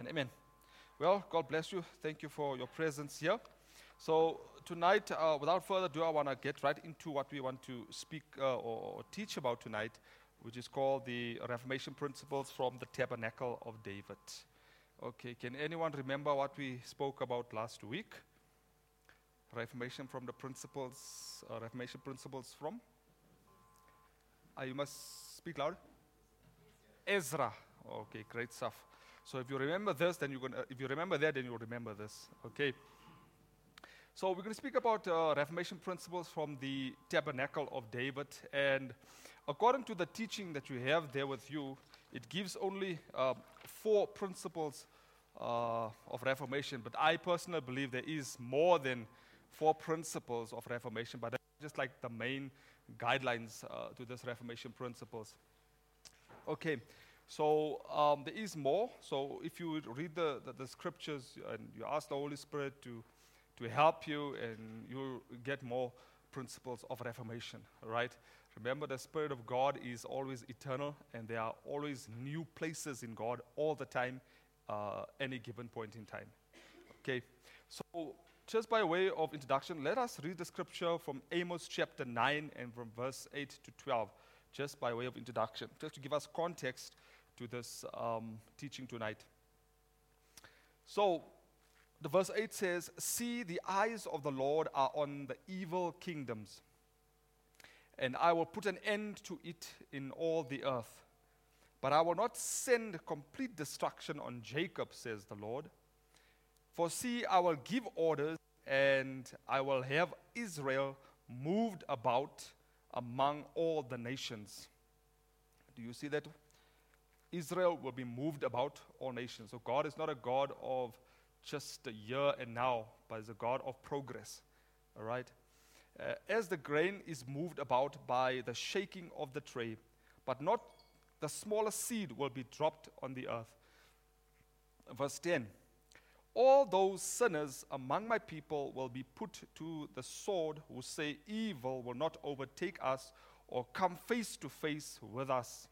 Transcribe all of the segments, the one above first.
and amen. Well, God bless you. Thank you for your presence here. So tonight, without further ado, I want to get right into what we want to speak or teach about tonight, which is called the Reformation Principles from the Tabernacle of David. Okay, can anyone remember what we spoke about last week? Reformation principles from? You must speak loud. Ezra. Okay, great stuff. So if you remember this, then if you remember that, then you'll remember this. Okay. So we're going to speak about Reformation principles from the Tabernacle of David, and according to the teaching that you have there with you, it gives only 4 principles of Reformation. But I personally believe there is more than 4 principles of Reformation, but that's just like the main guidelines to this Reformation principles. Okay, so there is more. So if you read the scriptures and you ask the Holy Spirit to help you, and you'll get more principles of Reformation, right? Remember, the Spirit of God is always eternal, and there are always new places in God all the time, any given point in time. Okay, so just by way of introduction, let us read the scripture from Amos chapter 9 and from verse 8 to 12, just by way of introduction, just to give us context to this teaching tonight. So, the verse 8 says, "See, the eyes of the Lord are on the evil kingdoms, and I will put an end to it in all the earth. But I will not send complete destruction on Jacob, says the Lord. For see, I will give orders, and I will have Israel moved about among all the nations." Do you see that? Israel will be moved about all nations. So God is not a God of just the here and now, but is a God of progress. All right? As the grain is moved about by the shaking of the tray, but not the smallest seed will be dropped on the earth. Verse 10, "All those sinners among my people will be put to the sword who say evil will not overtake us or come face to face with us.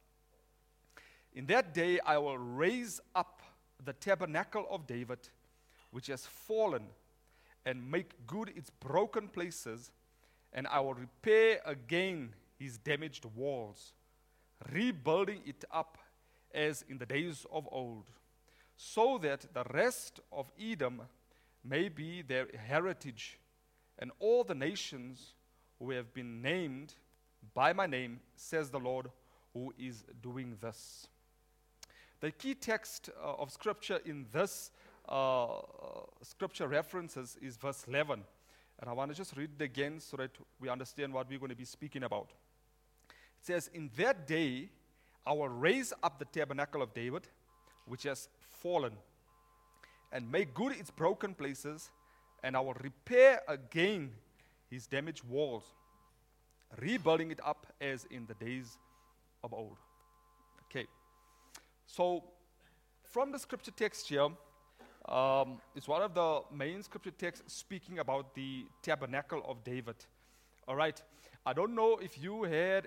In that day I will raise up the tabernacle of David, which has fallen, and make good its broken places, and I will repair again his damaged walls, rebuilding it up as in the days of old, so that the rest of Edom may be their heritage, and all the nations who have been named by my name, says the Lord, who is doing this." The key text of scripture in this scripture references is verse 11. And I want to just read it again so that we understand what we're going to be speaking about. It says, "In that day I will raise up the tabernacle of David, which has fallen, and make good its broken places, and I will repair again his damaged walls, rebuilding it up as in the days of old." Okay. So, from the scripture text here, it's one of the main scripture texts speaking about the tabernacle of David. All right. I don't know if you had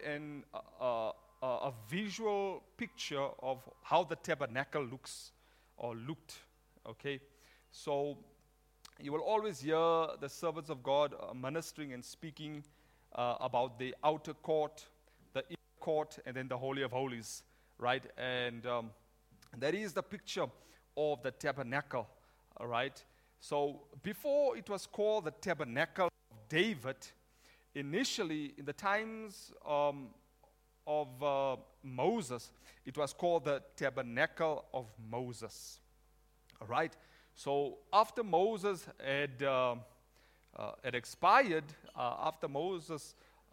a visual picture of how the tabernacle looks or looked. Okay. So, you will always hear the servants of God ministering and speaking about the outer court, the inner court, and then the Holy of Holies. Right, and that is the picture of the tabernacle, all right? So before it was called the tabernacle of David, initially in the times of Moses, it was called the tabernacle of Moses, all right? So after Moses had expired, after Moses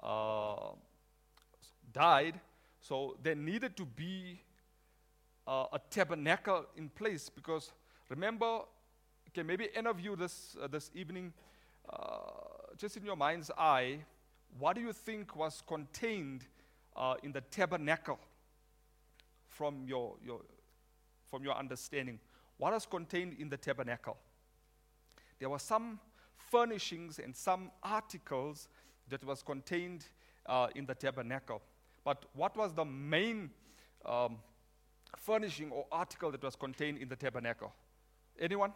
died, so there needed to be a tabernacle in place, because remember, okay, maybe any of you this evening, just in your mind's eye, what do you think was contained in the tabernacle from your understanding? What was contained in the tabernacle? There were some furnishings and some articles that was contained in the tabernacle. But what was the main furnishing or article that was contained in the tabernacle? Anyone?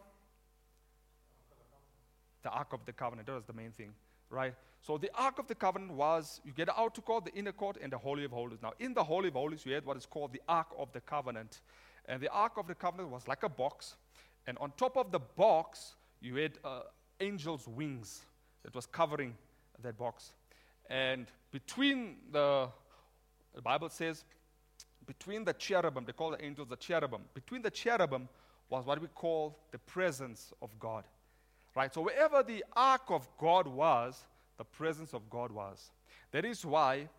The Ark of the Covenant. That was the main thing, right? So the Ark of the Covenant was, you get the outer court, the inner court, and the Holy of Holies. Now, in the Holy of Holies, you had what is called the Ark of the Covenant. And the Ark of the Covenant was like a box. And on top of the box, you had angels' wings that was covering that box. And between the Bible says, between the cherubim, they call the angels the cherubim. Between the cherubim was what we call the presence of God. Right? So wherever the ark of God was, the presence of God was. That is why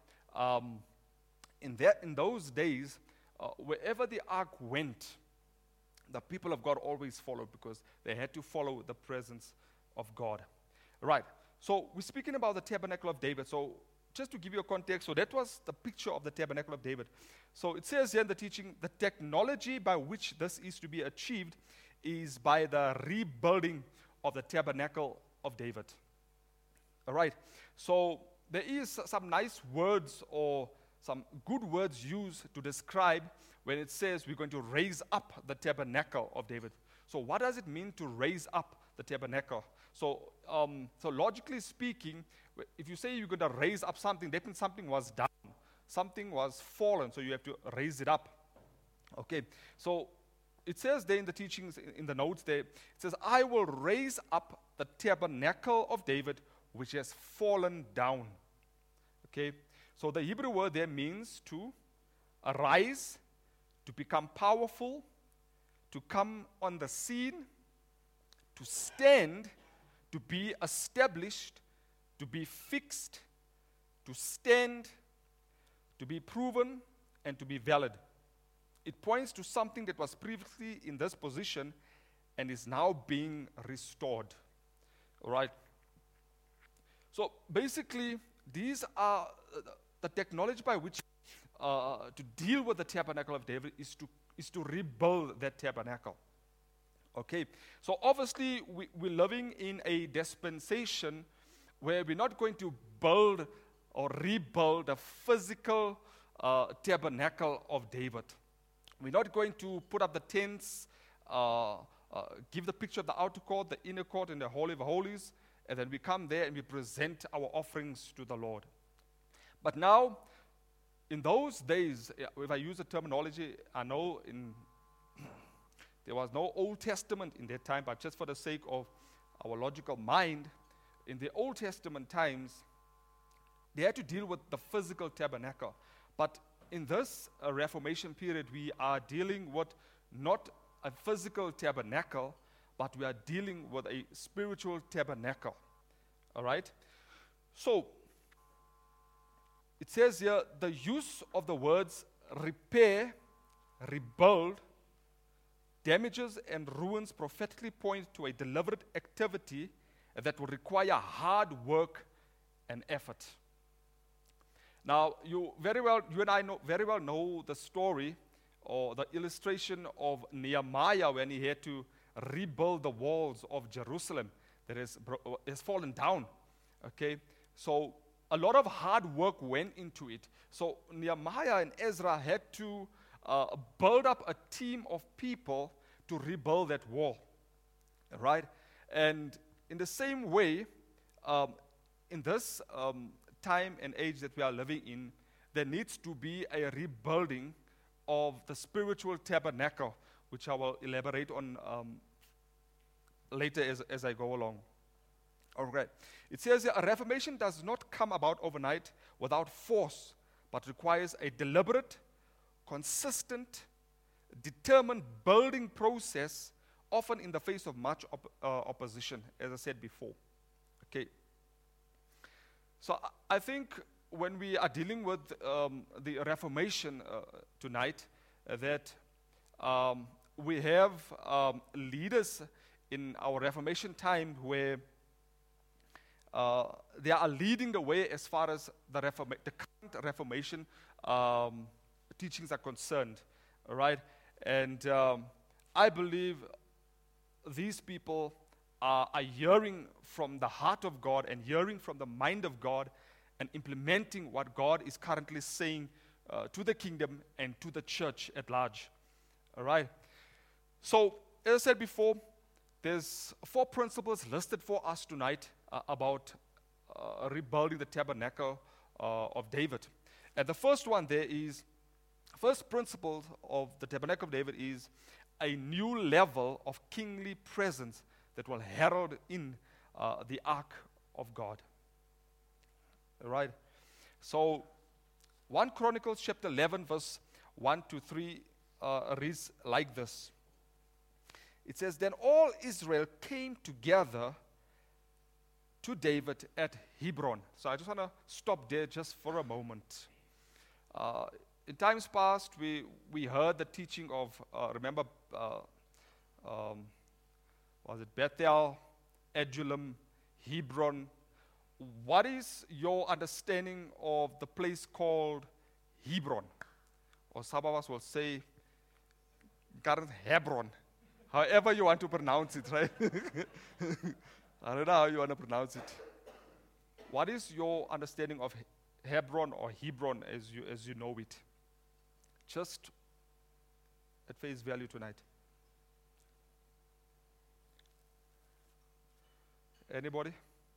in those days, wherever the ark went, the people of God always followed because they had to follow the presence of God. Right. So we're speaking about the tabernacle of David. So just to give you a context, so that was the picture of the tabernacle of David. So it says here in the teaching, the technology by which this is to be achieved is by the rebuilding of the tabernacle of David. All right. So there is some nice words or some good words used to describe when it says we're going to raise up the tabernacle of David. So what does it mean to raise up the tabernacle? So logically speaking, if you say you're going to raise up something, that means something was down. Something was fallen, so you have to raise it up. Okay. So it says there in the teachings, in the notes there, it says, I will raise up the tabernacle of David, which has fallen down. Okay. So the Hebrew word there means to arise, to become powerful, to come on the scene, to stand, to be established, to be fixed, to stand, to be proven, and to be valid. It points to something that was previously in this position and is now being restored. All right. So basically, these are the technology by which to deal with the tabernacle of David is to rebuild that tabernacle. Okay. So obviously, we're living in a dispensation where we're not going to build or rebuild the physical tabernacle of David. We're not going to put up the tents, give the picture of the outer court, the inner court, and the Holy of Holies, and then we come there and we present our offerings to the Lord. But now, in those days, if I use the terminology, I know there was no Old Testament in that time, but just for the sake of our logical mind, in the Old Testament times, they had to deal with the physical tabernacle. But in this Reformation period, we are dealing with not a physical tabernacle, but we are dealing with a spiritual tabernacle. All right? So, it says here, the use of the words repair, rebuild, damages and ruins prophetically point to a deliberate activity that will require hard work and effort. Now, you and I very well know the story or the illustration of Nehemiah when he had to rebuild the walls of Jerusalem that has fallen down. Okay, so a lot of hard work went into it. So Nehemiah and Ezra had to build up a team of people to rebuild that wall. Right? And in the same way, in this time and age that we are living in, there needs to be a rebuilding of the spiritual tabernacle, which I will elaborate on later as I go along. All right. It says here, a reformation does not come about overnight without force, but requires a deliberate, consistent, determined building process, often in the face of much opposition, as I said before. Okay. So I think when we are dealing with the Reformation tonight, that we have leaders in our Reformation time where they are leading the way as far as the current Reformation teachings are concerned, all right? And I believe these people are hearing from the heart of God and hearing from the mind of God and implementing what God is currently saying to the kingdom and to the church at large. All right. So, as I said before, there's 4 principles listed for us tonight about rebuilding the tabernacle of David. And the first one there is, first principle of the tabernacle of David is a new level of kingly presence that will herald in the ark of God. All right. So, 1 Chronicles chapter 11 verse 1 to 3 reads like this. It says, "Then all Israel came together to David at Hebron." So I just want to stop there just for a moment. In times past, we heard the teaching of, remember, was it Bethel, Adullam, Hebron? What is your understanding of the place called Hebron? Or some of us will say, current Hebron. However you want to pronounce it, right? I don't know how you want to pronounce it. What is your understanding of Hebron or Hebron as you know it? Just at face value tonight. Anybody?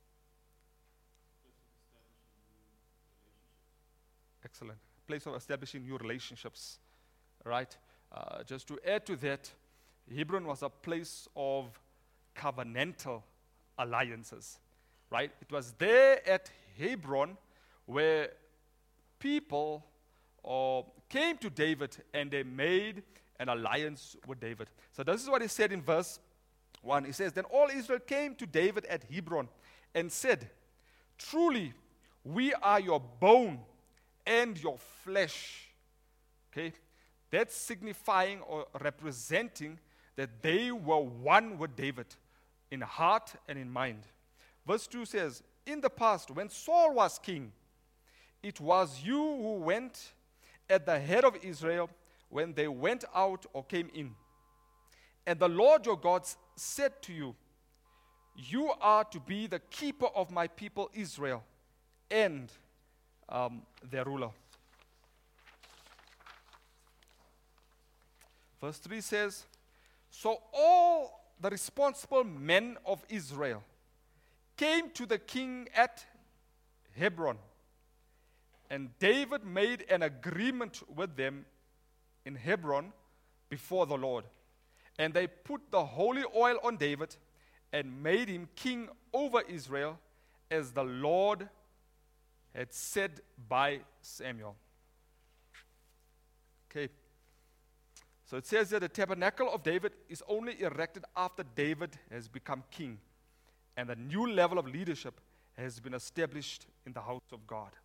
Excellent. Place of establishing new relationships. Right? Just to add to that, Hebron was a place of covenantal alliances. Right? It was there at Hebron where people came to David and they made an alliance with David. So this is what he said in verse 1. He says, "Then all Israel came to David at Hebron and said, 'Truly, we are your bone and your flesh.'" Okay? That's signifying or representing that they were one with David in heart and in mind. Verse 2 says, "In the past, when Saul was king, it was you who went at the head of Israel when they went out or came in. And the Lord your God said to you, 'You are to be the keeper of my people Israel and their ruler.'" Verse 3 says, "So all the responsible men of Israel came to the king at Hebron, and David made an agreement with them in Hebron before the Lord. And they put the holy oil on David and made him king over Israel, as the Lord had said by Samuel." Okay. So it says that the tabernacle of David is only erected after David has become king, and a new level of leadership has been established in the house of God.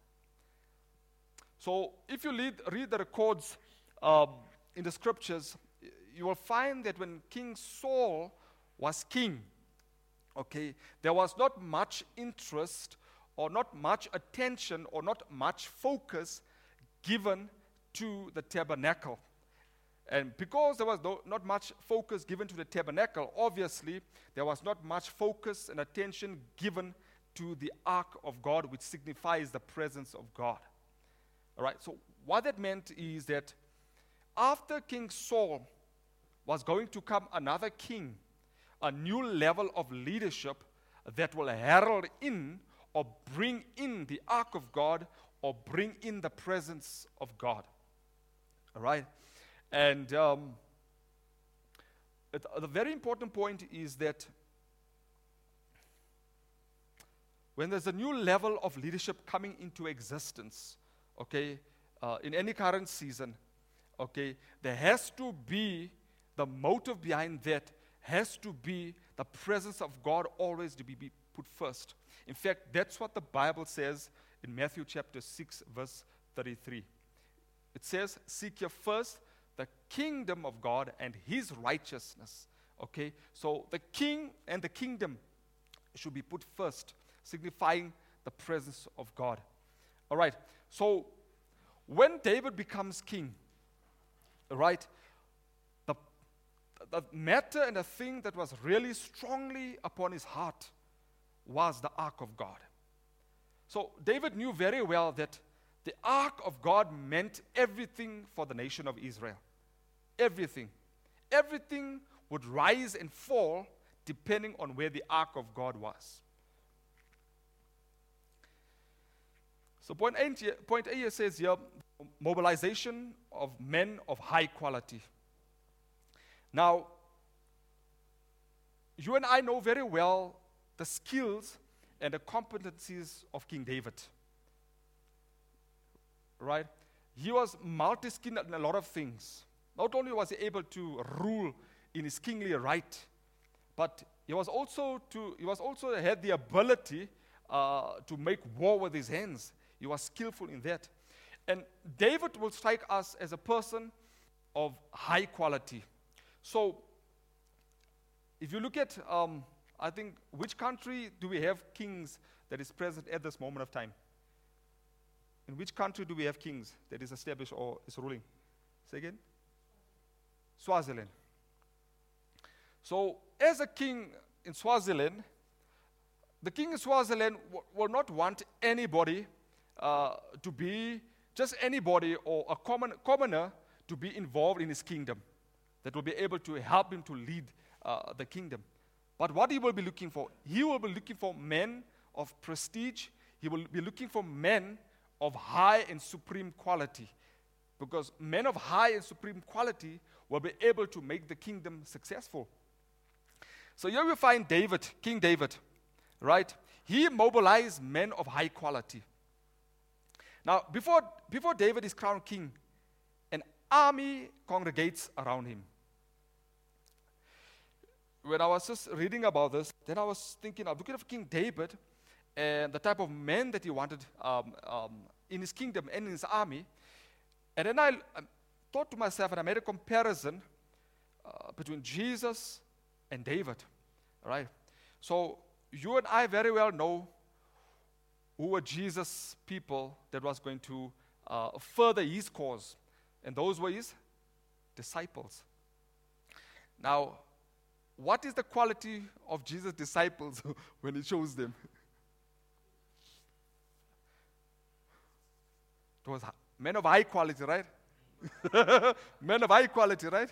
So if you read the records in the scriptures, you will find that when King Saul was king, okay, there was not much interest or not much attention or not much focus given to the tabernacle. And because there was not much focus given to the tabernacle, obviously there was not much focus and attention given to the ark of God, which signifies the presence of God. All right, so what that meant is that after King Saul was going to come another king, a new level of leadership that will herald in or bring in the ark of God or bring in the presence of God. All right? And the very important point is that when there's a new level of leadership coming into existence, okay, in any current season, okay, there has to be the motive behind that has to be the presence of God always to be put first. In fact, that's what the Bible says in Matthew chapter 6, verse 33. It says, "Seek ye first the kingdom of God and his righteousness." Okay, so the king and the kingdom should be put first, signifying the presence of God. All right, so when David becomes king, all right, the matter and the thing that was really strongly upon his heart was the ark of God. So David knew very well that the ark of God meant everything for the nation of Israel. everything. Everything would rise and fall depending on where the ark of God was. So point A here says here, mobilization of men of high quality. Now, you and I know very well the skills and the competencies of King David. Right? He was multi-skilled in a lot of things. Not only was he able to rule in his kingly right, but he was also had the ability to make war with his hands. He was skillful in that. And David will strike us as a person of high quality. So, if you look at, I think, which country do we have kings that is present at this moment of time? In which country do we have kings that is established or is ruling? Say again? Swaziland. So, as a king in Swaziland, the king in Swaziland will not want anybody to be, just anybody or a commoner to be involved in his kingdom that will be able to help him to lead the kingdom. But what he will be looking for? He will be looking for men of prestige. He will be looking for men of high and supreme quality. Because men of high and supreme quality will be able to make the kingdom successful. So here we find David, King David, right? He mobilized men of high quality. Now, before David is crowned king, an army congregates around him. When I was just reading about this, then I was thinking, I'm looking at King David and the type of men that he wanted in his kingdom and in his army. And then I thought to myself, and I made a comparison between Jesus and David. Right? So you and I very well know who were Jesus' people that was going to further his cause. And those were his disciples. Now, what is the quality of Jesus' disciples when he chose them? It was men of high quality, right? Men of high quality, right?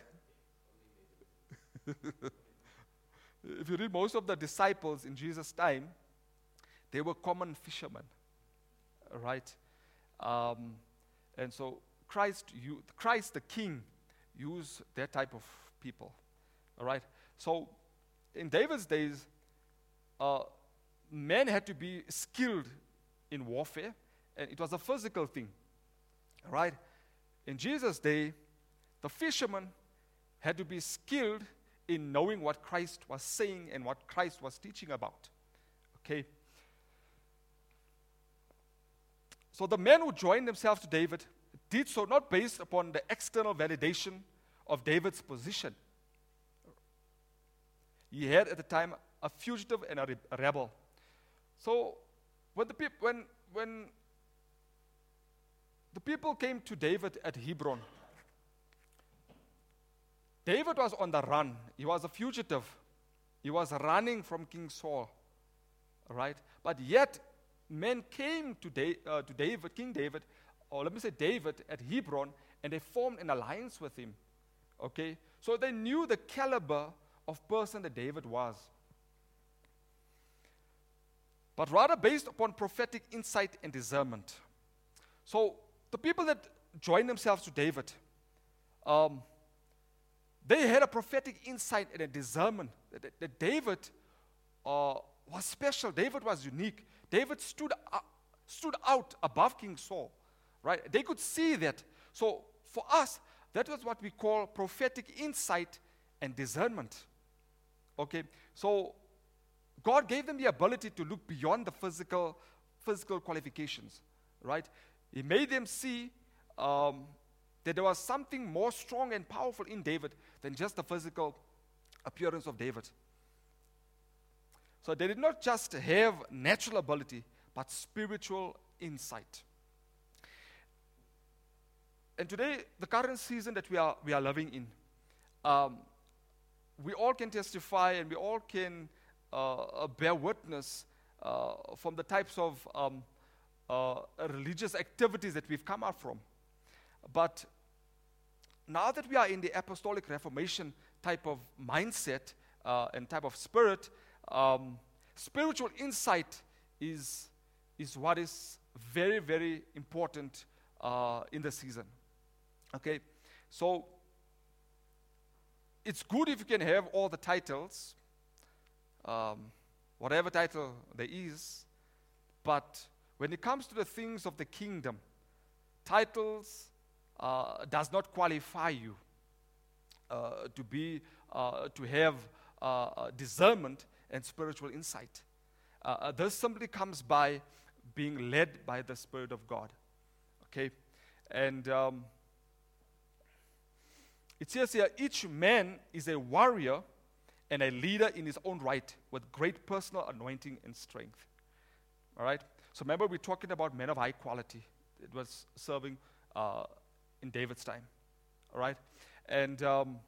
If you read most of the disciples in Jesus' time, they were common fishermen, right? And so Christ the King, used that type of people, all right? So in David's days, men had to be skilled in warfare, and it was a physical thing, right? In Jesus' day, the fishermen had to be skilled in knowing what Christ was saying and what Christ was teaching about, okay? So the men who joined themselves to David did so not based upon the external validation of David's position. He had at the time a fugitive and a rebel. So when the people came to David at Hebron, David was on the run. He was a fugitive. He was running from King Saul, right? But yet, men came to David, King David, or let me say David, at Hebron, and they formed an alliance with him, okay? So they knew the caliber of person that David was. But rather based upon prophetic insight and discernment. So the people that joined themselves to David, they had a prophetic insight and a discernment that David was special. David was unique. David stood out above King Saul, right? They could see that. So for us, that was what we call prophetic insight and discernment. Okay, so God gave them the ability to look beyond the physical qualifications, right? He made them see that there was something more strong and powerful in David than just the physical appearance of David. So they did not just have natural ability, but spiritual insight. And today, the current season that we are living in, we all can testify and we all can bear witness from the types of religious activities that we've come out from. But now that we are in the apostolic reformation type of mindset and type of spirit, spiritual insight is what is very, very important in the season. Okay, so it's good if you can have all the titles, whatever title there is, but when it comes to the things of the kingdom, titles does not qualify you to have discernment and spiritual insight. This simply comes by being led by the Spirit of God. Okay, and it says here, each man is a warrior and a leader in his own right, with great personal anointing and strength. All right. So remember, we're talking about men of high quality. It was serving in David's time. All right. And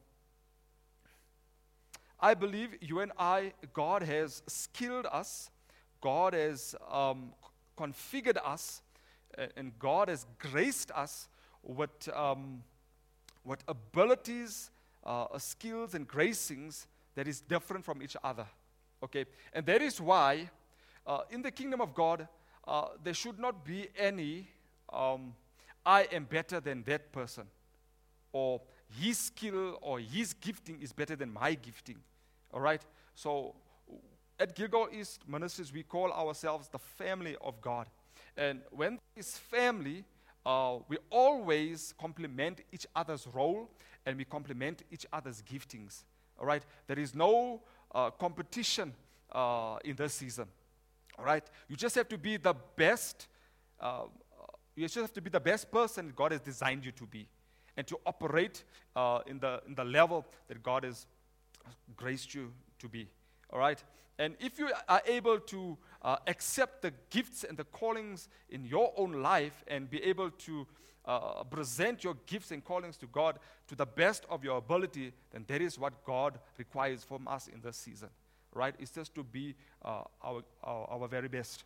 I believe you and I, God has skilled us, God has configured us, and God has graced us with abilities, skills, and gracings that is different from each other. Okay, and that is why in the kingdom of God there should not be any I am better than that person, or his skill or his gifting is better than my gifting. All right. So at Gilgal East Ministries, we call ourselves the family of God, and when this family, we always complement each other's role and we complement each other's giftings. All right, there is no competition in this season. All right, you just have to be the best. You just have to be the best person God has designed you to be, and to operate in the level that God has graced you to be. All right, and if you are able to accept the gifts and the callings in your own life and be able to present your gifts and callings to God to the best of your ability, then that is what God requires from us in this season. Right? It's just to be our very best.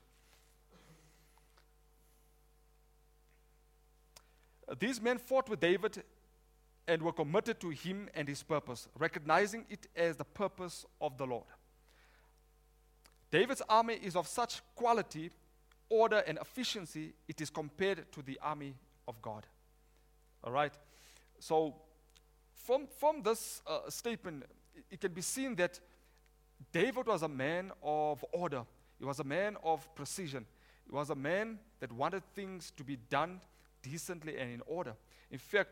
These men fought with David and were committed to him and his purpose, recognizing it as the purpose of the Lord. David's army is of such quality, order, and efficiency, it is compared to the army of God. All right? So, from this statement, it can be seen that David was a man of order. He was a man of precision. He was a man that wanted things to be done decently and in order. In fact,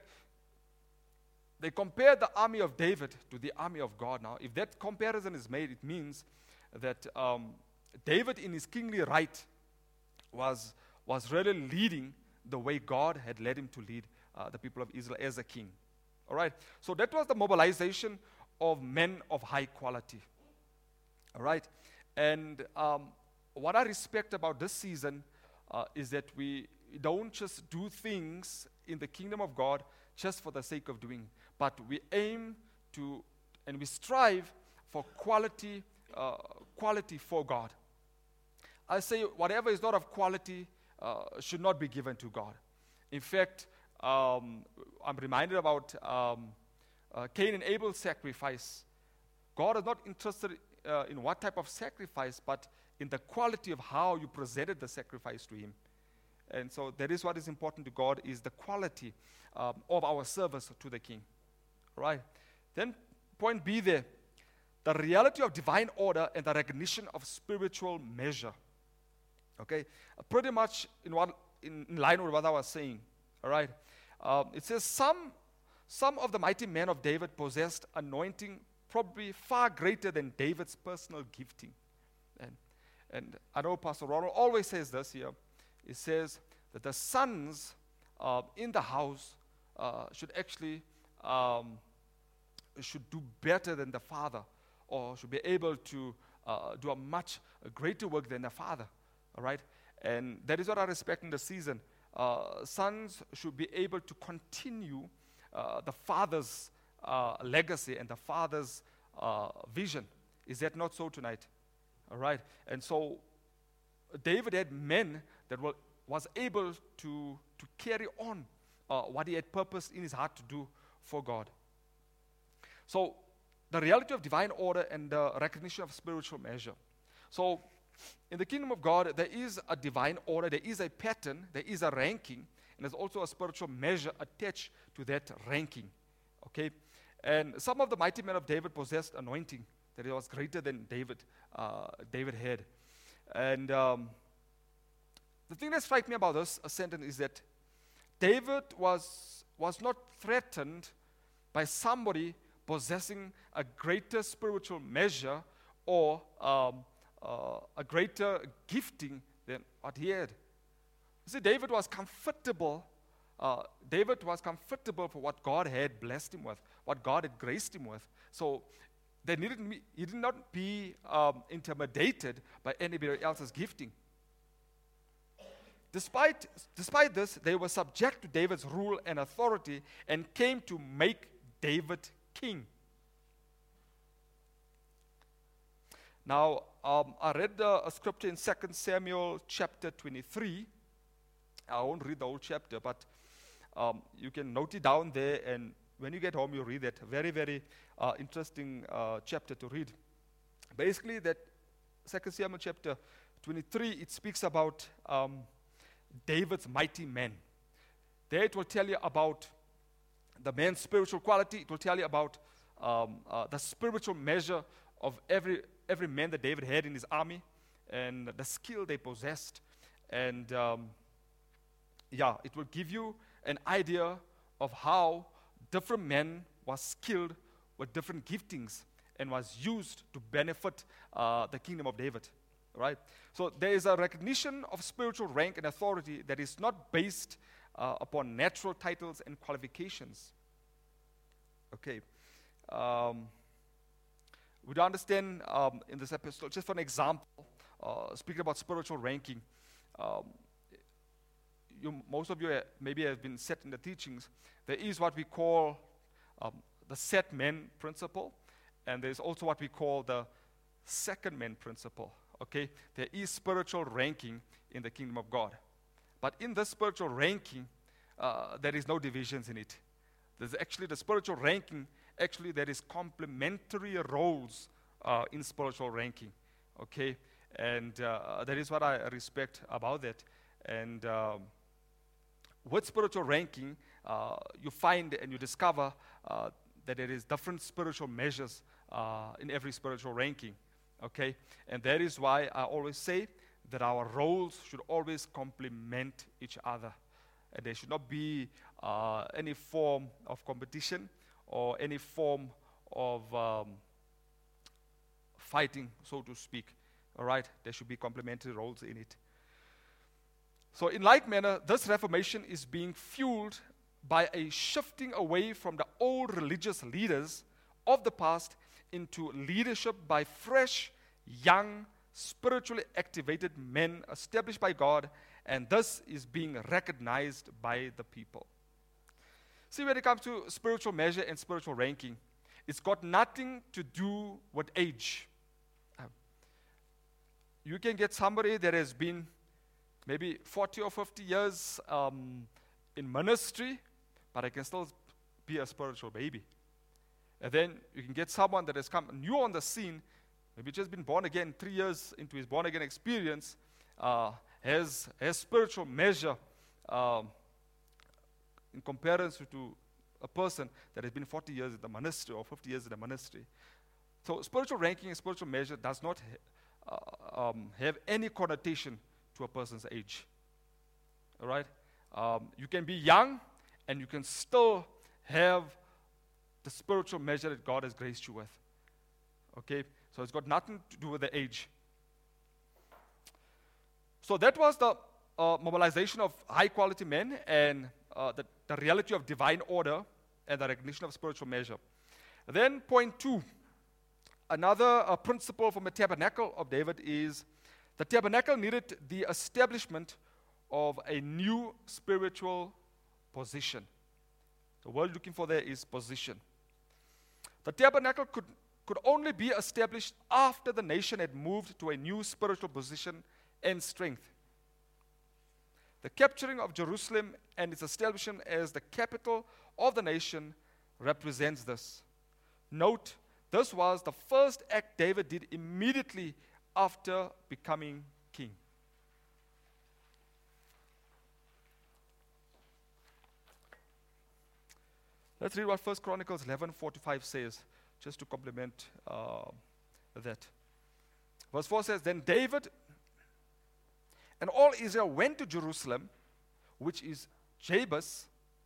they compared the army of David to the army of God. Now, if that comparison is made, it means that David in his kingly right was really leading the way God had led him to lead the people of Israel as a king. All right? So that was the mobilization of men of high quality. All right? And what I respect about this season is that we don't just do things in the kingdom of God just for the sake of doing, but we aim to and we strive for quality for God. I say whatever is not of quality should not be given to God. In fact, I'm reminded about Cain and Abel's sacrifice. God is not interested in what type of sacrifice, but in the quality of how you presented the sacrifice to him. And so that is what is important to God, is the quality of our service to the King. Right? Then point B there, the reality of divine order and the recognition of spiritual measure. Okay? Pretty much in line with what I was saying. All right? It says some of the mighty men of David possessed anointing probably far greater than David's personal gifting. And I know Pastor Ronald always says this here. It says that the sons in the house should actually should do better than the father, or should be able to do a much greater work than the father. All right? And that is what I respect in the season. Sons should be able to continue the father's legacy and the father's vision. Is that not so tonight? All right. And so David had men that was able to carry on what he had purposed in his heart to do for God. So, the reality of divine order and the recognition of spiritual measure. So, in the kingdom of God, there is a divine order, there is a pattern, there is a ranking, and there's also a spiritual measure attached to that ranking. Okay? And some of the mighty men of David possessed anointing that it was greater than David had. And the thing that strikes me about this sentence is that David was not threatened by somebody possessing a greater spiritual measure or a greater gifting than what he had. You see, David was comfortable. David was comfortable for what God had blessed him with, what God had graced him with. So he did not be intimidated by anybody else's gifting. Despite this, they were subject to David's rule and authority and came to make David king. Now, I read a scripture in 2 Samuel chapter 23. I won't read the whole chapter, but you can note it down there, and when you get home, you read it. Very, very interesting chapter to read. Basically, that 2 Samuel chapter 23, it speaks about David's mighty men. There it will tell you about the man's spiritual quality. It will tell you about the spiritual measure of every man that David had in his army and the skill they possessed. And it will give you an idea of how different men were skilled with different giftings and was used to benefit the kingdom of David. Right? So there is a recognition of spiritual rank and authority that is not based upon natural titles and qualifications. Okay. We do understand in this episode, just for an example, speaking about spiritual ranking, most of you maybe have been set in the teachings. There is what we call the set men principle, and there's also what we call the second men principle. Okay, there is spiritual ranking in the kingdom of God, but in this spiritual ranking, there is no divisions in it. There's actually the spiritual ranking. Actually, there is complementary roles in spiritual ranking. Okay, and that is what I respect about that. And with spiritual ranking, you find and you discover that there is different spiritual measures in every spiritual ranking. Okay, and that is why I always say that our roles should always complement each other, and there should not be any form of competition or any form of fighting, so to speak. All right, there should be complementary roles in it. So in like manner, this reformation is being fueled by a shifting away from the old religious leaders of the past into leadership by fresh, young, spiritually activated men established by God, and this is being recognized by the people. See, when it comes to spiritual measure and spiritual ranking, it's got nothing to do with age. You can get somebody that has been maybe 40 or 50 years in ministry, but I can still be a spiritual baby. And then you can get someone that has come new on the scene, maybe just been born again 3 years into his born again experience, has spiritual measure in comparison to a person that has been 40 years in the ministry or 50 years in the ministry. So spiritual ranking and spiritual measure does not have any connotation to a person's age. All right? You can be young and you can still have the spiritual measure that God has graced you with. Okay? So it's got nothing to do with the age. So that was the mobilization of high quality men and the reality of divine order and the recognition of spiritual measure. Then point 2, another principle from the tabernacle of David is the tabernacle needed the establishment of a new spiritual position. The word looking for there is position. The tabernacle could only be established after the nation had moved to a new spiritual position and strength. The capturing of Jerusalem and its establishment as the capital of the nation represents this. Note, this was the first act David did immediately after becoming king. Let's read what 1 Chronicles 11:4-5 says, just to complement that. Verse 4 says, Then David and all Israel went to Jerusalem, which is Jebus,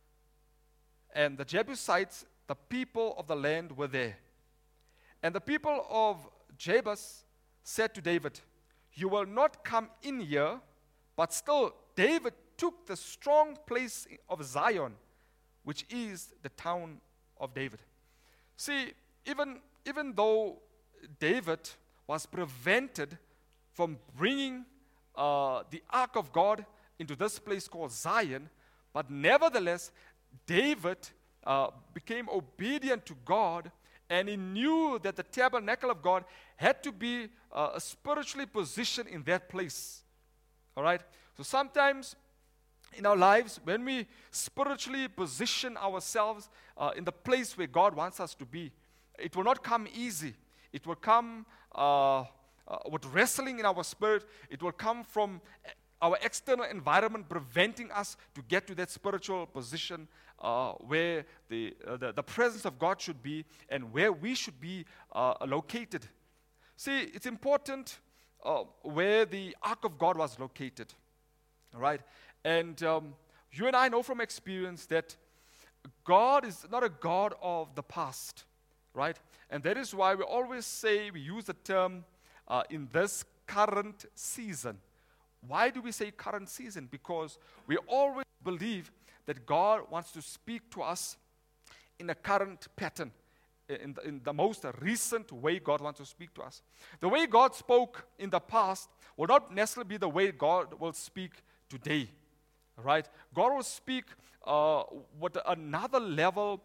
and the Jebusites, the people of the land, were there. And the people of Jebus said to David, You will not come in here, but still David took the strong place of Zion, which is the town of David. See, even though David was prevented from bringing the ark of God into this place called Zion, but nevertheless, David became obedient to God, and he knew that the tabernacle of God had to be spiritually positioned in that place. All right? So sometimes in our lives, when we spiritually position ourselves in the place where God wants us to be, it will not come easy. It will come with wrestling in our spirit. It will come from our external environment preventing us to get to that spiritual position where the presence of God should be and where we should be located. See, it's important where the ark of God was located. All right? And you and I know from experience that God is not a God of the past, right? And that is why we always say, we use the term in this current season. Why do we say current season? Because we always believe that God wants to speak to us in a current pattern, in the most recent way God wants to speak to us. The way God spoke in the past will not necessarily be the way God will speak today. Right? God will speak with another level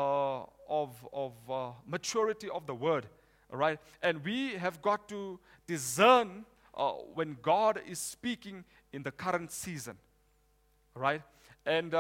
of maturity of the word. Right? And we have got to discern when God is speaking in the current season. Right? And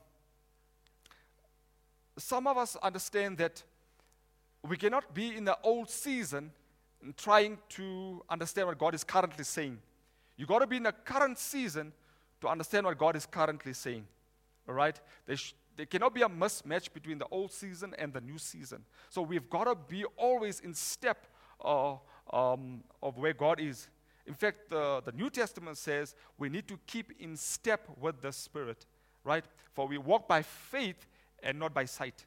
some of us understand that we cannot be in the old season trying to understand what God is currently saying. You got to be in the current season to understand what God is currently saying. All right? There cannot be a mismatch between the old season and the new season. So we've got to be always in step of where God is. In fact, the New Testament says we need to keep in step with the Spirit. Right? For we walk by faith and not by sight.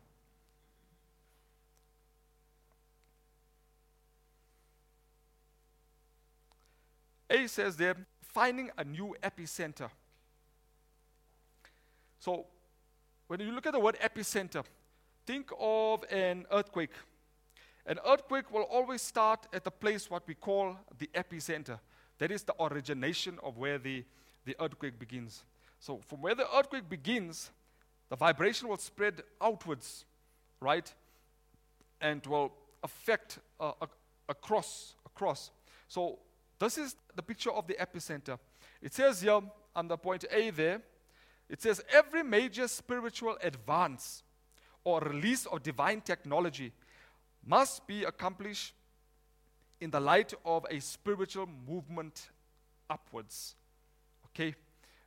A says there, finding a new epicenter. So, when you look at the word epicenter, think of an earthquake. An earthquake will always start at the place what we call the epicenter. That is the origination of where the earthquake begins. So, from where the earthquake begins, the vibration will spread outwards, right? And will affect across. So, this is the picture of the epicenter. It says here, on the point A there, it says, every major spiritual advance or release of divine technology must be accomplished in the light of a spiritual movement upwards. Okay?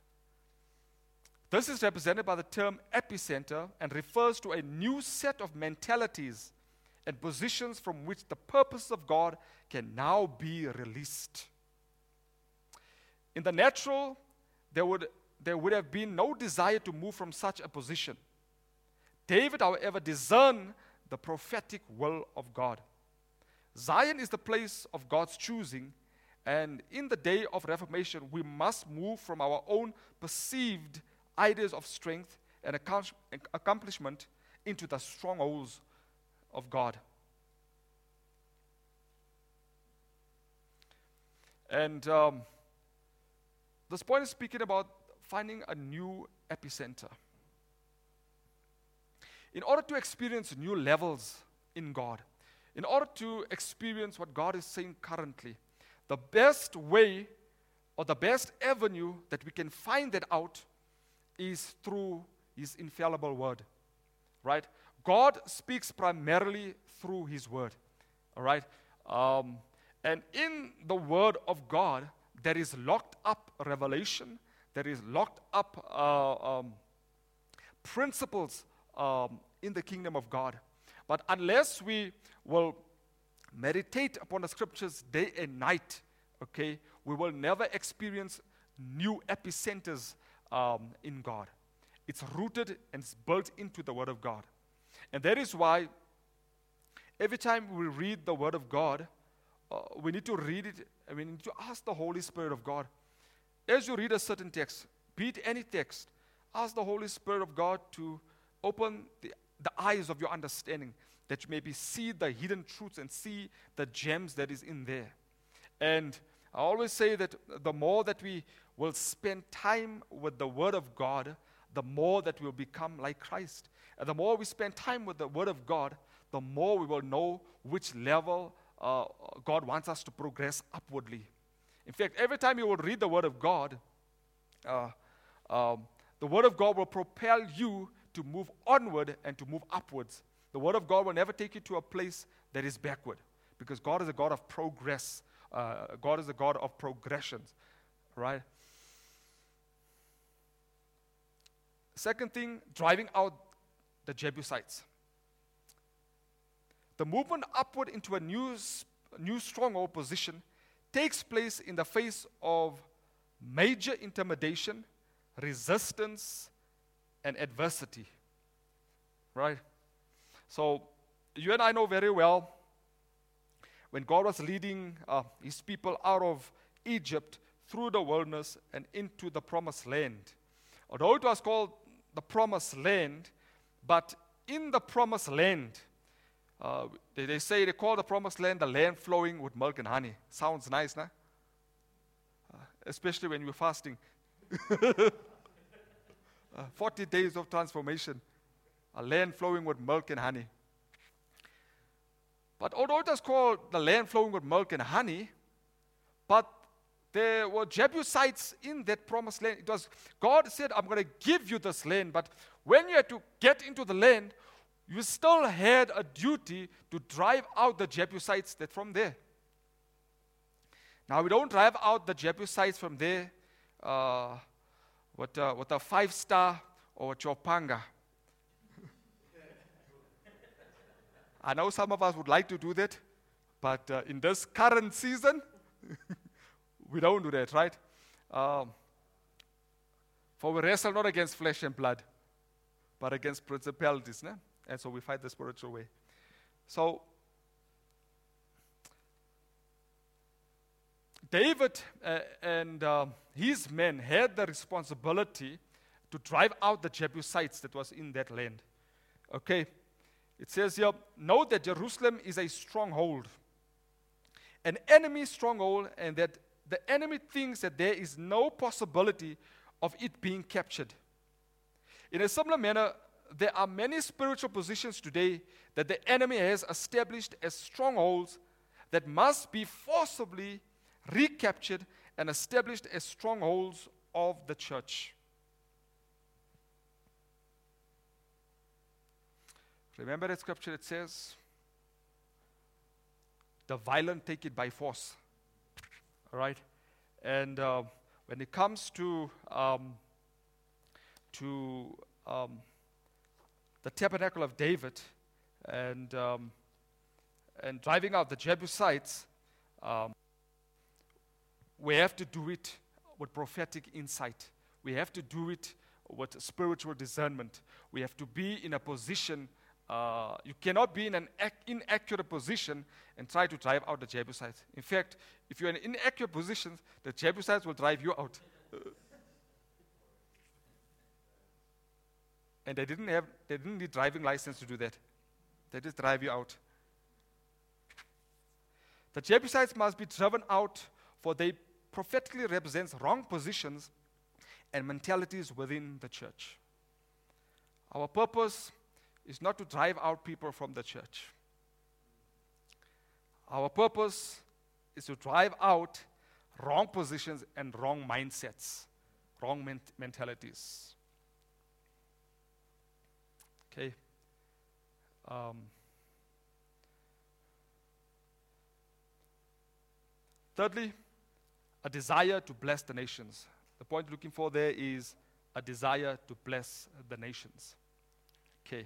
This is represented by the term epicenter and refers to a new set of mentalities and positions from which the purpose of God can now be released. In the natural, there would have been no desire to move from such a position. David, however, discerned the prophetic will of God. Zion is the place of God's choosing, and in the day of reformation, we must move from our own perceived ideas of strength and accomplishment into the strongholds of God. And this point is speaking about finding a new epicenter. In order to experience new levels in God, in order to experience what God is saying currently, the best way or the best avenue that we can find that out is through His infallible word. Right? God speaks primarily through His Word. All right? And in the Word of God, there is locked up revelation, there is locked up principles in the kingdom of God. But unless we will meditate upon the scriptures day and night, okay, we will never experience new epicenters in God. It's rooted and it's built into the Word of God. And that is why every time we read the Word of God, we need to read it, and we need to ask the Holy Spirit of God. As you read a certain text, be it any text, ask the Holy Spirit of God to open the eyes of your understanding, that you maybe see the hidden truths and see the gems that is in there. And I always say that the more that we will spend time with the Word of God, the more that we'll become like Christ. And the more we spend time with the Word of God, the more we will know which level God wants us to progress upwardly. In fact, every time you will read the Word of God, the Word of God will propel you to move onward and to move upwards. The Word of God will never take you to a place that is backward, because God is a God of progress. God is a God of progressions, right? Second thing, driving out the Jebusites. The movement upward into a new stronghold position takes place in the face of major intimidation, resistance, and adversity. Right? So, you and I know very well when God was leading His people out of Egypt through the wilderness and into the promised land. Although it was called the promised land, but in the promised land, they say they call the promised land the land flowing with milk and honey. Sounds nice, nah? Especially when you're fasting. 40 days of transformation. A land flowing with milk and honey. But although it was called the land flowing with milk and honey, but there were Jebusites in that promised land. It was God said, I'm going to give you this land, but when you had to get into the land, you still had a duty to drive out the Jebusites that from there. Now, we don't drive out the Jebusites from there with a 5-star or a chopanga. I know some of us would like to do that, but in this current season, we don't do that, right? For we wrestle not against flesh and blood, but against principalities, né? And so we fight the spiritual way. So, David and his men had the responsibility to drive out the Jebusites that was in that land. Okay, it says here, know that Jerusalem is a stronghold, an enemy stronghold, and that the enemy thinks that there is no possibility of it being captured. In a similar manner, there are many spiritual positions today that the enemy has established as strongholds that must be forcibly recaptured and established as strongholds of the church. Remember that scripture that says, the violent take it by force. All right? And when it comes to the tabernacle of David and driving out the Jebusites, we have to do it with prophetic insight. We have to do it with spiritual discernment. We have to be in a position, you cannot be in an inaccurate position and try to drive out the Jebusites. In fact, if you're in an inaccurate position, the Jebusites will drive you out. And they didn't need driving license to do that. They just drive you out. The Jebusites must be driven out, for they prophetically represents wrong positions and mentalities within the church. Our purpose is not to drive out people from the church. Our purpose is to drive out wrong positions and wrong mindsets, wrong mentalities. Okay. Thirdly, a desire to bless the nations. The point you're looking for there is a desire to bless the nations. Okay.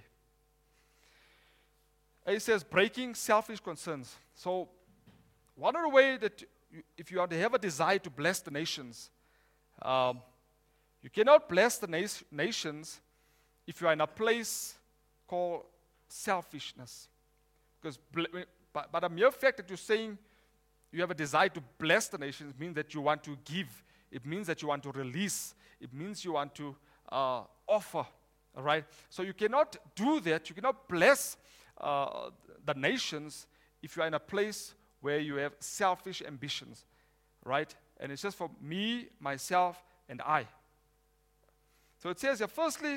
It says breaking selfish concerns. So one of the ways that if you want to have a desire to bless the nations, you cannot bless the nations if you are in a place called selfishness. Because by the mere fact that you're saying you have a desire to bless the nations means that you want to give. It means that you want to release. It means you want to offer. All right? So you cannot do that. You cannot bless the nations if you are in a place where you have selfish ambitions. Right? And it's just for me, myself, and I. So it says here, firstly,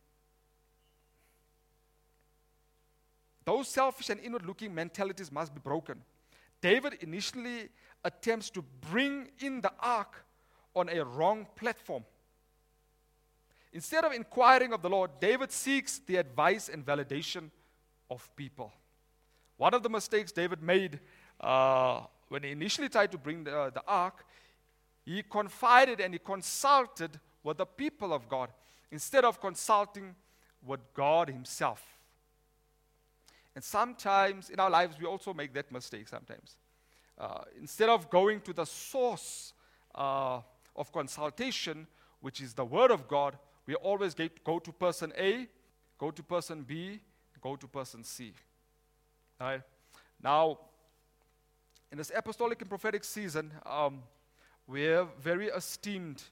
those selfish and inward-looking mentalities must be broken. David initially attempts to bring in the ark on a wrong platform. Instead of inquiring of the Lord, David seeks the advice and validation of people. One of the mistakes David made when he initially tried to bring the ark, he confided and he consulted with the people of God instead of consulting with God himself. And sometimes in our lives, we also make that mistake sometimes. Instead of going to the source of consultation, which is the Word of God, we always go to person A, go to person B, go to person C. All right? Now, in this apostolic and prophetic season, we have very esteemed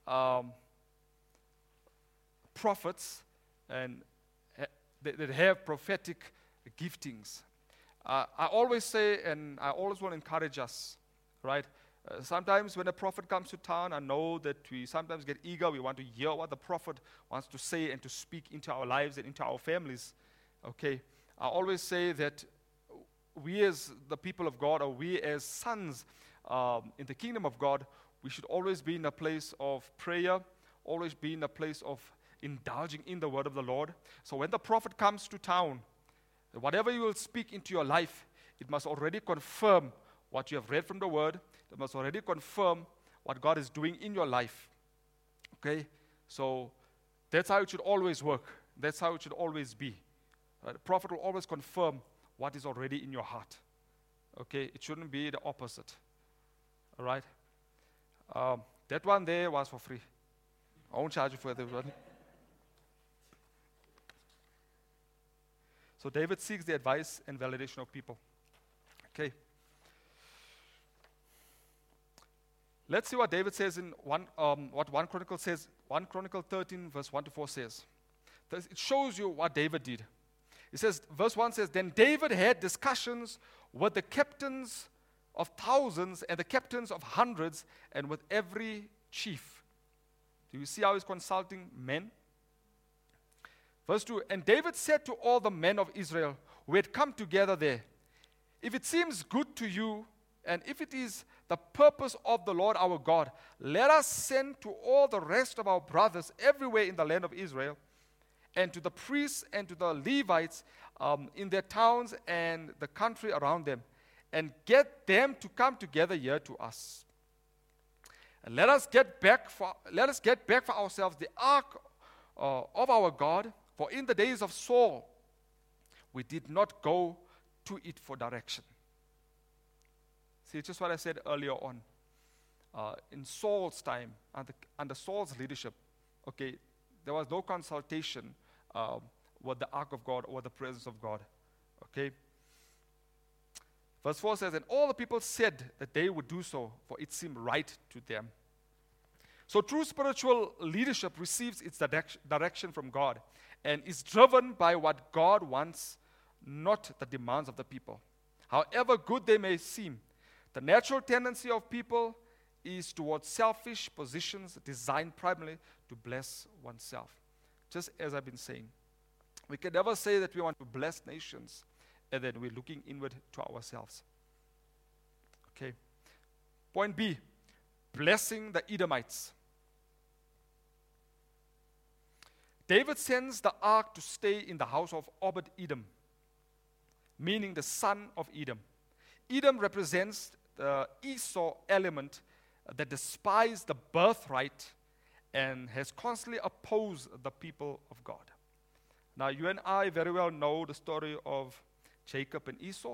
prophets and that have prophetic giftings. I always say, and I always want to encourage us, right? Sometimes when a prophet comes to town, I know that we sometimes get eager. We want to hear what the prophet wants to say and to speak into our lives and into our families. Okay, I always say that we as the people of God, or we as sons in the kingdom of God, we should always be in a place of prayer, always be in a place of indulging in the word of the Lord. So when the prophet comes to town, whatever you will speak into your life, it must already confirm what you have read from the word. It must already confirm what God is doing in your life. Okay? So that's how it should always work. That's how it should always be. The prophet will always confirm what is already in your heart. Okay? It shouldn't be the opposite. All right? That one there was for free. I won't charge you for that one. So David seeks the advice and validation of people. Okay. Let's see what David says in what 1 Chronicle says. 1 Chronicle 13, verse 1 to 4 says. It shows you what David did. It says, verse 1 says, then David had discussions with the captains of thousands and the captains of hundreds and with every chief. Do you see how he's consulting men? Verse 2, and David said to all the men of Israel who had come together there, if it seems good to you, and if it is the purpose of the Lord our God, let us send to all the rest of our brothers everywhere in the land of Israel, and to the priests and to the Levites in their towns and the country around them, and get them to come together here to us. And let us get back for ourselves the ark of our God. For in the days of Saul, we did not go to it for direction. See, it's just what I said earlier on. In Saul's time, under Saul's leadership, okay, there was no consultation with the ark of God or the presence of God. Okay? Verse 4 says, and all the people said that they would do so, for it seemed right to them. So true spiritual leadership receives its direction from God and is driven by what God wants, not the demands of the people. However good they may seem, the natural tendency of people is towards selfish positions designed primarily to bless oneself. Just as I've been saying, we can never say that we want to bless nations and then we're looking inward to ourselves. Okay. Point B, blessing the Edomites. David sends the ark to stay in the house of Obed-Edom. meaning the son of Edom. Edom represents the Esau element that despised the birthright and has constantly opposed the people of God. Now, you and I very well know the story of Jacob and Esau.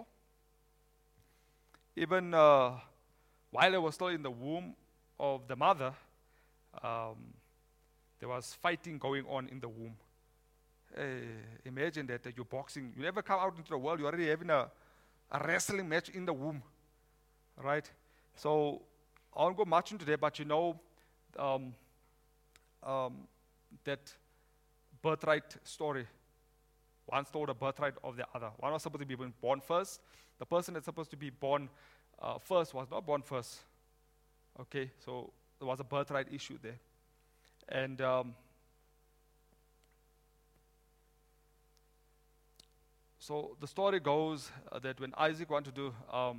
Even while they were still in the womb of the mother, there was fighting going on in the womb. Imagine that you're boxing. You never come out into the world, you're already having a wrestling match in the womb. Right? So, I won't go much into that, but you know that birthright story. One stole the birthright of the other. One was supposed to be born first. The person that's supposed to be born first was not born first. Okay, so there was a birthright issue there. And so the story goes that when Isaac wanted to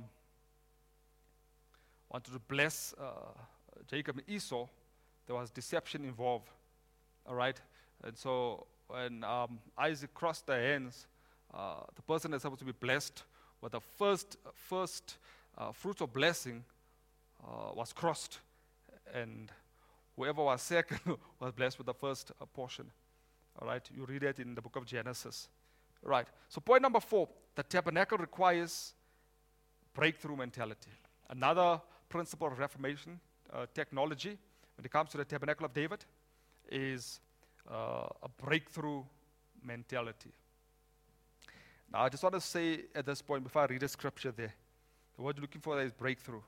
bless Jacob and Esau, there was deception involved. All right, and so when Isaac crossed their hands, the person that's supposed to be blessed with the first fruits of blessing was crossed, and whoever was second was blessed with the first portion. All right, you read that in the book of Genesis. Right. So point number 4, the tabernacle requires breakthrough mentality. Another principle of Reformation technology when it comes to the tabernacle of David is a breakthrough mentality. Now, I just want to say at this point, before I read the scripture there, the word you're looking for there is breakthrough.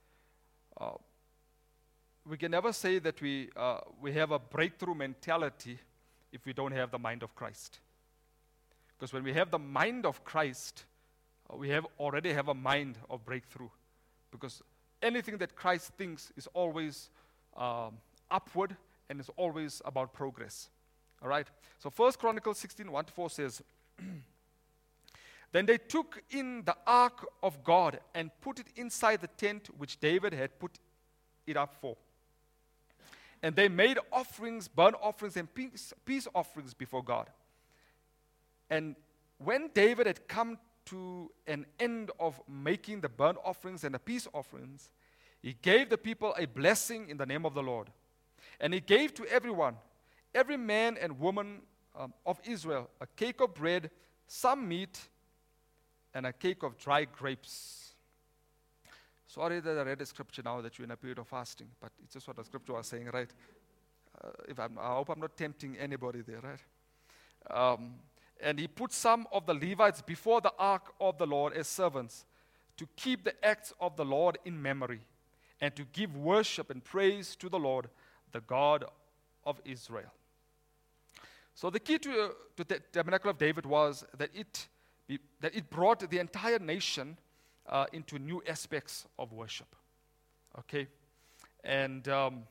We can never say that we have a breakthrough mentality if we don't have the mind of Christ. Because when we have the mind of Christ, we already have a mind of breakthrough. Because anything that Christ thinks is always upward and is always about progress. All right? So 1 Chronicles 16, 1-4 says, Then they took in the ark of God and put it inside the tent which David had put it up for. And they made offerings, burnt offerings, and peace offerings before God. And when David had come to an end of making the burnt offerings and the peace offerings, he gave the people a blessing in the name of the Lord. And he gave to everyone, every man and woman of Israel, a cake of bread, some meat, and a cake of dry grapes. Sorry that I read the scripture now that you're in a period of fasting, but it's just what the scripture was saying, right? I hope I'm not tempting anybody there, right? And he put some of the Levites before the ark of the Lord as servants to keep the acts of the Lord in memory and to give worship and praise to the Lord, the God of Israel. So the key to the tabernacle of David was that it brought the entire nation into new aspects of worship. Okay? And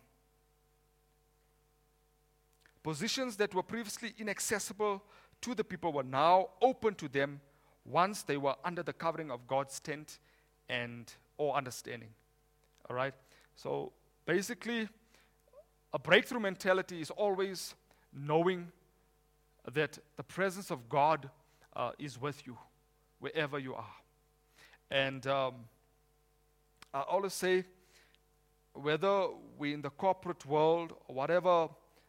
positions that were previously inaccessible to the people were now open to them once they were under the covering of God's tent or understanding. All right? So basically, a breakthrough mentality is always knowing that the presence of God is with you wherever you are. And I always say, whether we're in the corporate world or whatever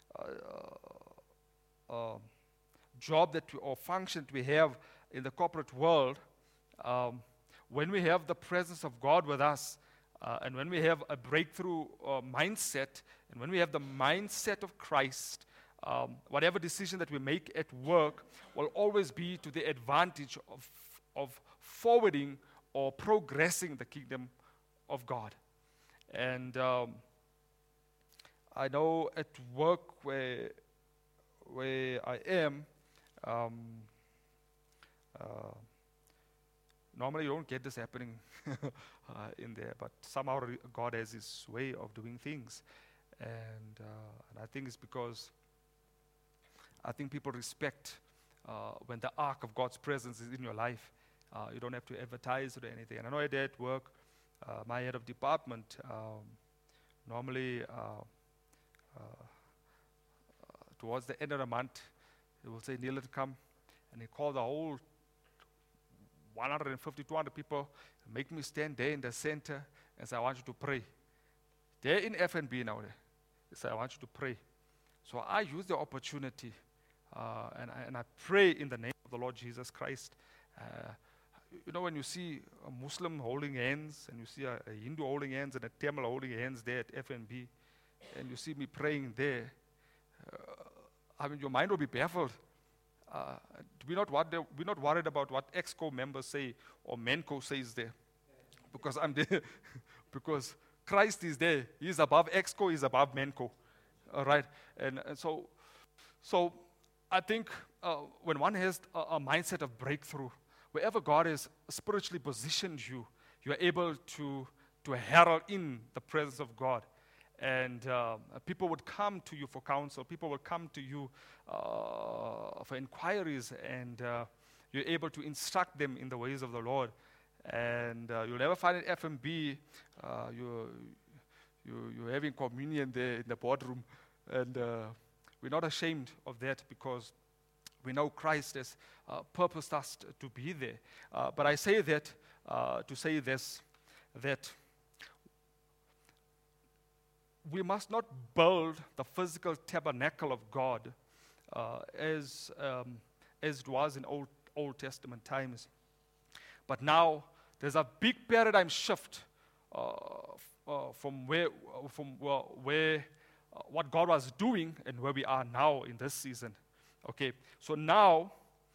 job or function that we have in the corporate world, when we have the presence of God with us, and when we have a breakthrough mindset, and when we have the mindset of Christ, whatever decision that we make at work will always be to the advantage of forwarding or progressing the kingdom of God. And I know at work where I am, normally you don't get this happening in there, but somehow God has His way of doing things, and I think it's because I think people respect when the ark of God's presence is in your life. You don't have to advertise it or anything. And I know at work, my head of department normally towards the end of the month, he will say, Neil, come, and he call the whole 150, 200 people, make me stand there in the center and say, I want you to pray. They're in FNB now. They say, I want you to pray. So I use the opportunity and I pray in the name of the Lord Jesus Christ. When you see a Muslim holding hands and you see a Hindu holding hands and a Tamil holding hands there at FNB, and you see me praying there, your mind will be baffled. We're not worried about what EXCO members say or MENCO says there, because I'm there, because Christ is there. He's above EXCO, he's above MENCO. All right, and so I think when one has a mindset of breakthrough, wherever God has spiritually positioned you, you are able to herald in the presence of God. And people would come to you for counsel. People would come to you for inquiries, and you're able to instruct them in the ways of the Lord. And you'll never find an FMB, you're having communion there in the boardroom. And we're not ashamed of that, because we know Christ has purposed us to be there. But I say that to say this, that we must not build the physical tabernacle of God as it was in Old Testament times. But now there's a big paradigm shift from where what God was doing and where we are now in this season. Okay, so now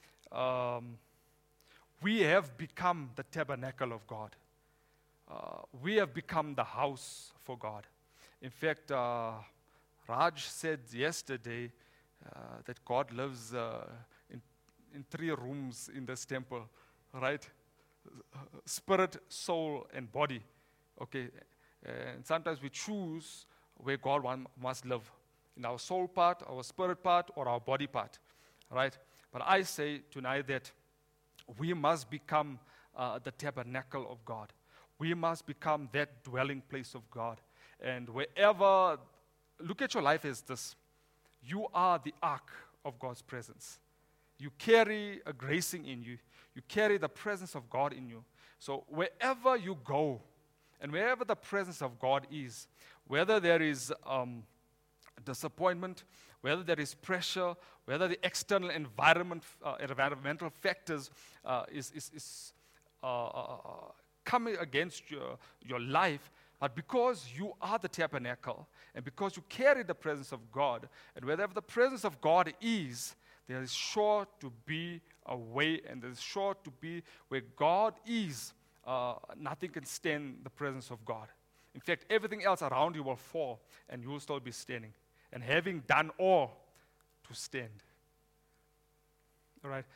we have become the tabernacle of God. We have become the house for God. In fact, Raj said yesterday that God lives in 3 rooms in this temple, right? Spirit, soul, and body. Okay, and sometimes we choose where God must live, in our soul part, our spirit part, or our body part, right? But I say tonight that we must become the tabernacle of God. We must become that dwelling place of God. And wherever, look at your life as this. You are the ark of God's presence. You carry a gracing in you. You carry the presence of God in you. So wherever you go, and wherever the presence of God is, whether there is disappointment, whether there is pressure, whether the external environmental factors is coming against your life, but because you are the tabernacle, and because you carry the presence of God, and wherever the presence of God is, there is sure to be a way, and there is sure to be where God is. Nothing can stand the presence of God. In fact, everything else around you will fall, and you will still be standing. And having done all, to stand. All right.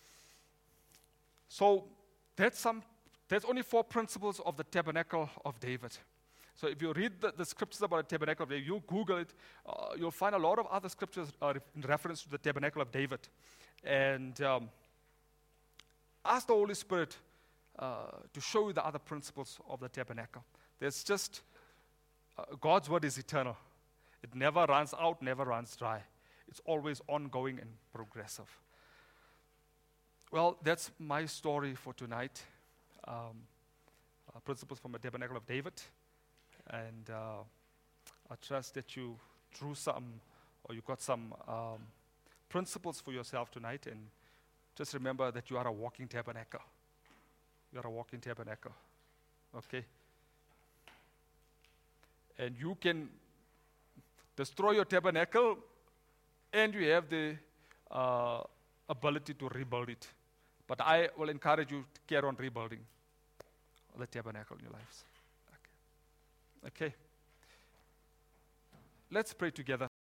So that's only 4 principles of the tabernacle of David. So if you read the scriptures about the tabernacle of David, you Google it, you'll find a lot of other scriptures in reference to the tabernacle of David. And ask the Holy Spirit to show you the other principles of the tabernacle. There's just, God's word is eternal. It never runs out, never runs dry. It's always ongoing and progressive. Well, that's my story for tonight. Principles from the tabernacle of David. And I trust that you drew some, or you got some principles for yourself tonight. And just remember that you are a walking tabernacle. You are a walking tabernacle. Okay? And you can destroy your tabernacle, and you have the ability to rebuild it. But I will encourage you to carry on rebuilding the tabernacle in your lives. Okay. Let's pray together.